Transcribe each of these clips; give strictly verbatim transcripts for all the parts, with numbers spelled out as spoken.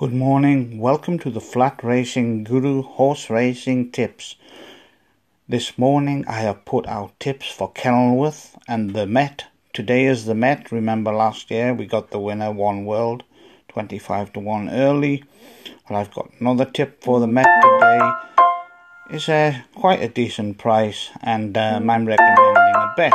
Good morning, welcome to the Flat Racing Guru Horse Racing Tips. This morning I have put out tips for Kenilworth and the Met. Today is the Met. Remember last year we got the winner, One World, twenty-five to one early. Well, I've got another tip for the Met today. It's a, quite a decent price, and um, I'm recommending a bet.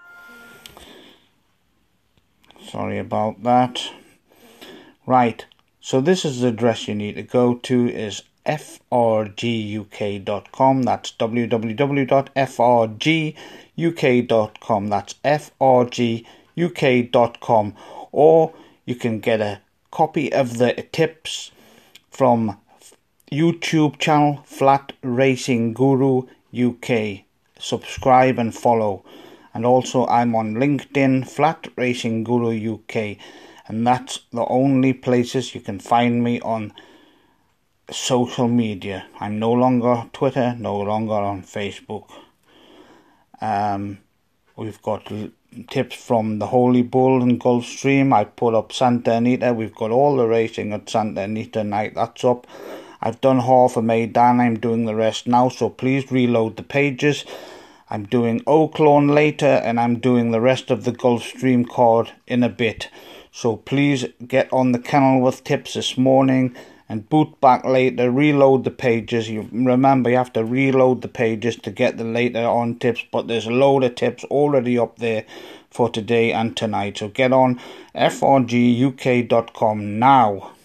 Sorry about that. Right. So this is the address you need to go to is f r g u k dot com. That's w w w dot f r g u k dot com. That's f r g u k dot com. Or you can get a copy of the tips from YouTube channel Flat Racing Guru U K. Subscribe and follow. And also I'm on LinkedIn, Flat Racing Guru U K. And that's the only places you can find me on social media. I'm no longer on Twitter, no longer on Facebook. Um, we've got tips from the Holy Bull and Gulfstream. I put up Santa Anita. We've got all the racing at Santa Anita night. That's up. I've done half of Maidan. I'm doing the rest now. So please reload the pages. I'm doing Oaklawn later, and I'm doing the rest of the Gulfstream card in a bit. So please get on the Kenilworth tips this morning and boot back later, reload the pages. You remember you have to reload the pages to get the later on tips, but there's a load of tips already up there for today and tonight. So get on f r g u k dot com now.